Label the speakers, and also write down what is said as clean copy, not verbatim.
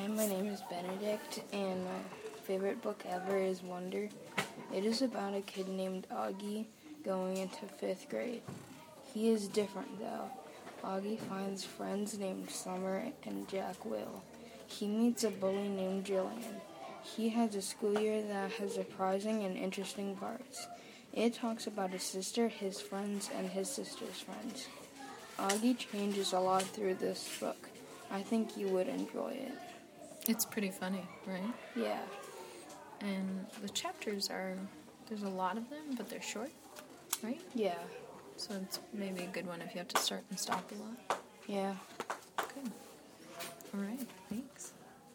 Speaker 1: Hi, my name is Benedict, and my favorite book ever is Wonder. It is about a kid named Augie going into 5th grade. He is different, though. Augie finds friends named Summer and Jack Will. He meets a bully named Jillian. He has a school year that has surprising and interesting parts. It talks about his sister, his friends, and his sister's friends. Augie changes a lot through this book. I think you would enjoy it.
Speaker 2: It's pretty funny, right?
Speaker 1: Yeah.
Speaker 2: And the chapters there's a lot of them, but they're short, right?
Speaker 1: Yeah.
Speaker 2: So it's maybe a good one if you have to start and stop a lot.
Speaker 1: Yeah.
Speaker 2: Good. All right, thanks.